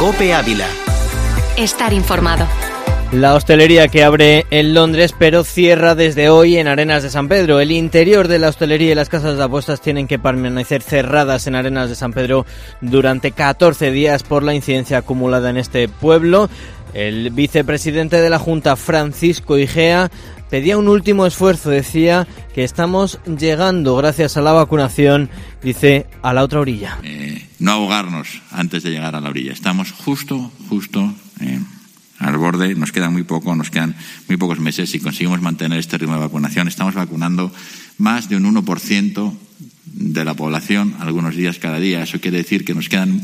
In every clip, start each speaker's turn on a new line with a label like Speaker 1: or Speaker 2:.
Speaker 1: COPE Ávila.
Speaker 2: Estar informado.
Speaker 3: La hostelería que abre en Londres, pero cierra desde hoy en Arenas de San Pedro. El interior de la hostelería y las casas de apuestas tienen que permanecer cerradas en Arenas de San Pedro durante 14 días por la incidencia acumulada en este pueblo. El vicepresidente de la Junta, Francisco Igea, pedía un último esfuerzo. Decía que estamos llegando, gracias a la vacunación, dice, a la otra orilla.
Speaker 4: No ahogarnos antes de llegar a la orilla. Estamos justo al borde. Nos quedan muy pocos meses. Si conseguimos mantener este ritmo de vacunación, estamos vacunando más de un 1% de la población algunos días cada día. Eso quiere decir que nos quedan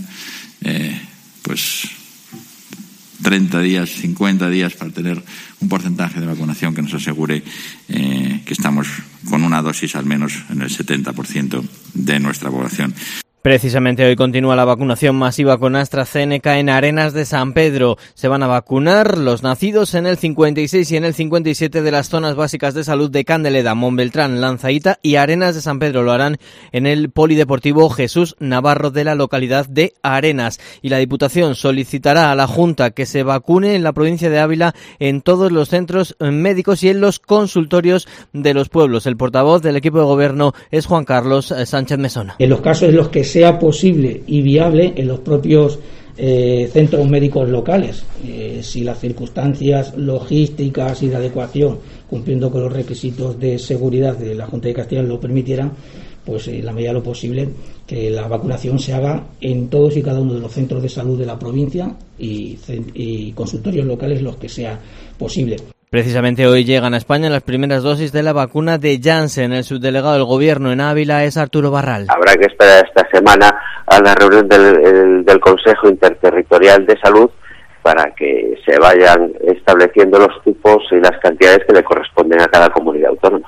Speaker 4: 30 días, 50 días para tener un porcentaje de vacunación que nos asegure que estamos con una dosis al menos en el 70% de nuestra población.
Speaker 3: Precisamente hoy continúa la vacunación masiva con AstraZeneca en Arenas de San Pedro. Se van a vacunar los nacidos en el 56 y en el 57 de las zonas básicas de salud de Candeleda, Montbeltrán, Lanzaíta y Arenas de San Pedro. Lo harán en el Polideportivo Jesús Navarro de la localidad de Arenas. Y la Diputación solicitará a la Junta que se vacune en la provincia de Ávila en todos los centros médicos y en los consultorios de los pueblos. El portavoz del equipo de gobierno es Juan Carlos Sánchez Mesona.
Speaker 5: En los casos en los que sea posible y viable en los propios centros médicos locales, si las circunstancias logísticas y de adecuación, cumpliendo con los requisitos de seguridad de la Junta de Castilla lo permitieran, pues en la medida de lo posible que la vacunación se haga en todos y cada uno de los centros de salud de la provincia y consultorios locales los que sea posible.
Speaker 3: Precisamente hoy llegan a España las primeras dosis de la vacuna de Janssen. El subdelegado del Gobierno en Ávila es Arturo Barral.
Speaker 6: Habrá que esperar esta semana a la reunión del Consejo Interterritorial de Salud para que se vayan estableciendo los tipos y las cantidades que le corresponden a cada comunidad autónoma.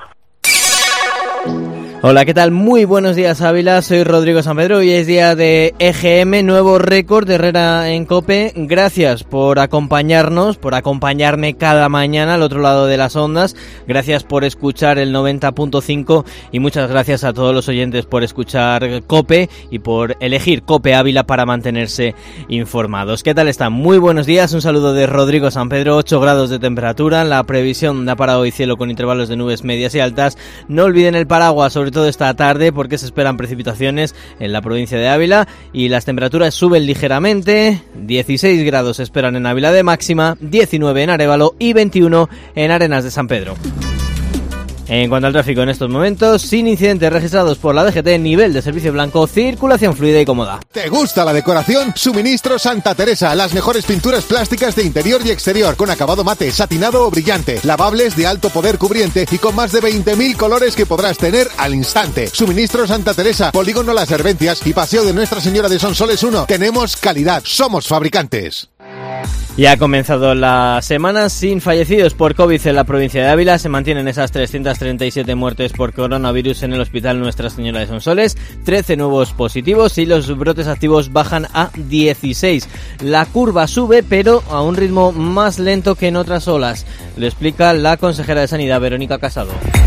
Speaker 3: Hola, ¿qué tal? Muy buenos días, Ávila. Soy Rodrigo San Pedro. Hoy es día de EGM, nuevo récord de Herrera en COPE. Gracias por acompañarnos, por acompañarme cada mañana al otro lado de las ondas. Gracias por escuchar el 90.5 y muchas gracias a todos los oyentes por escuchar COPE y por elegir COPE Ávila para mantenerse informados. ¿Qué tal están? Muy buenos días. Un saludo de Rodrigo San Pedro. 8 grados de temperatura. La previsión da para hoy cielo con intervalos de nubes medias y altas. No olviden el paraguas, sobre todo esta tarde, porque se esperan precipitaciones en la provincia de Ávila y las temperaturas suben ligeramente. 16 grados se esperan en Ávila de máxima, 19 en Arévalo y 21 en Arenas de San Pedro. En cuanto al tráfico en estos momentos, sin incidentes registrados por la DGT, nivel de servicio blanco, circulación fluida y cómoda.
Speaker 7: ¿Te gusta la decoración? Suministro Santa Teresa, las mejores pinturas plásticas de interior y exterior, con acabado mate, satinado o brillante, lavables de alto poder cubriente y con más de 20.000 colores que podrás tener al instante. Suministro Santa Teresa, Polígono Las Herbencias y Paseo de Nuestra Señora de Sonsoles 1. Tenemos calidad, somos fabricantes.
Speaker 3: Ya ha comenzado la semana sin fallecidos por COVID en la provincia de Ávila. Se mantienen esas 337 muertes por coronavirus en el Hospital Nuestra Señora de Sonsoles, 13 nuevos positivos y los brotes activos bajan a 16. La curva sube, pero a un ritmo más lento que en otras olas. Lo explica la consejera de Sanidad, Verónica Casado.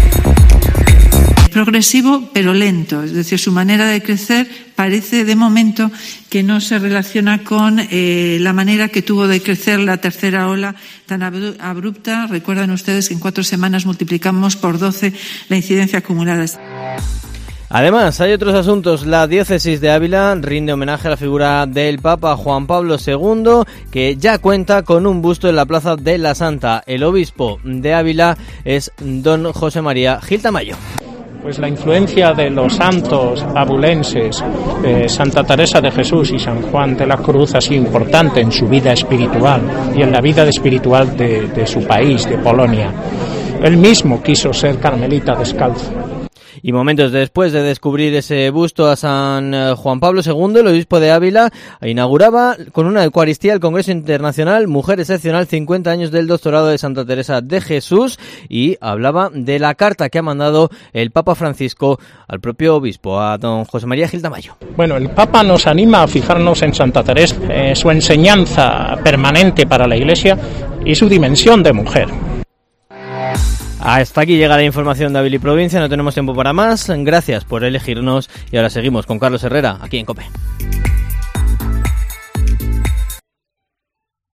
Speaker 8: Progresivo pero lento, es decir, su manera de crecer parece de momento que no se relaciona con la manera que tuvo de crecer la tercera ola tan abrupta. Recuerdan ustedes que en 4 semanas multiplicamos por 12 la incidencia acumulada.
Speaker 3: Además, hay otros asuntos. La diócesis de Ávila rinde homenaje a la figura del Papa Juan Pablo II, que ya cuenta con un busto en la Plaza de la Santa. El obispo de Ávila es don José María Gil Tamayo.
Speaker 9: Pues la influencia de los santos abulenses, Santa Teresa de Jesús y San Juan de la Cruz, ha sido importante en su vida espiritual y en la vida espiritual de su país, de Polonia. Él mismo quiso ser carmelita descalzo.
Speaker 3: Y momentos después de descubrir ese busto a San Juan Pablo II, el obispo de Ávila inauguraba con una Eucaristía el Congreso Internacional Mujer Excepcional 50 años del doctorado de Santa Teresa de Jesús y hablaba de la carta que ha mandado el Papa Francisco al propio obispo, a don José María Gil Tamayo.
Speaker 9: Bueno, el Papa nos anima a fijarnos en Santa Teresa, su enseñanza permanente para la Iglesia y su dimensión de mujer.
Speaker 3: Hasta aquí llega la información de Ávila y provincia, no tenemos tiempo para más. Gracias por elegirnos y ahora seguimos con Carlos Herrera aquí en COPE.